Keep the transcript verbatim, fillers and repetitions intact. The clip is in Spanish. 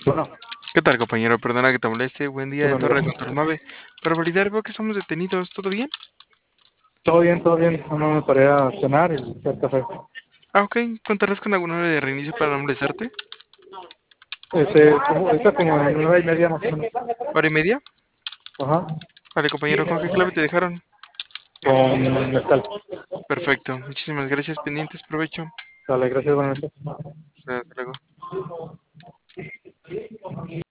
Bueno, ¿Qué tal, compañero? Perdona que te moleste. Buen día ¿qué de tal, Torre amigo? Control nueve. Para validar, veo que estamos detenidos. ¿Todo bien? Todo bien, todo bien. No me paré a cenar y hacer café. Ah, ok. ¿Contarás con alguna hora de reinicio para no molestarte? Este, como, ahorita como a nueve y media más o menos. ¿Hora y media? Ajá. Vale, compañero. ¿Con qué clave te dejaron? Con mezcal. Perfecto. Muchísimas gracias. Pendientes. Provecho. Dale, gracias, buenas noches. Hasta luego.